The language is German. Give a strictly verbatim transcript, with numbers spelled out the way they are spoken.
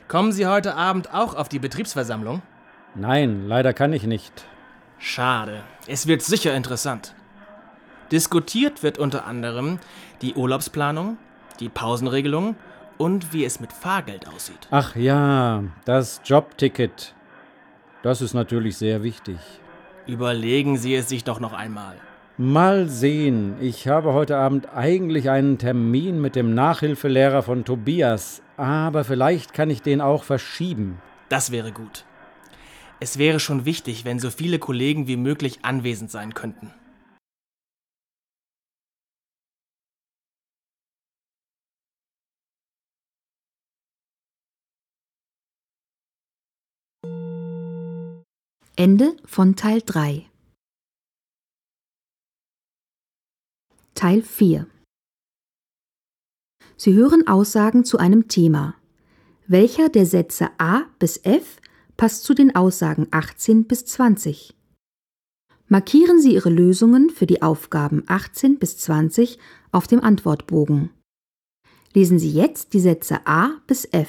Kommen Sie heute Abend auch auf die Betriebsversammlung? Nein, leider kann ich nicht. Schade. Es wird sicher interessant. Diskutiert wird unter anderem die Urlaubsplanung, die Pausenregelung und wie es mit Fahrgeld aussieht. Ach ja, das Jobticket. Das ist natürlich sehr wichtig. Überlegen Sie es sich doch noch einmal. Mal sehen. Ich habe heute Abend eigentlich einen Termin mit dem Nachhilfelehrer von Tobias, aber vielleicht kann ich den auch verschieben. Das wäre gut. Es wäre schon wichtig, wenn so viele Kollegen wie möglich anwesend sein könnten. Ende von Teil drei. Teil vier. Sie hören Aussagen zu einem Thema. Welcher der Sätze A bis F passt zu den Aussagen achtzehn bis zwanzig? Markieren Sie Ihre Lösungen für die Aufgaben achtzehn bis zwanzig auf dem Antwortbogen. Lesen Sie jetzt die Sätze A bis F.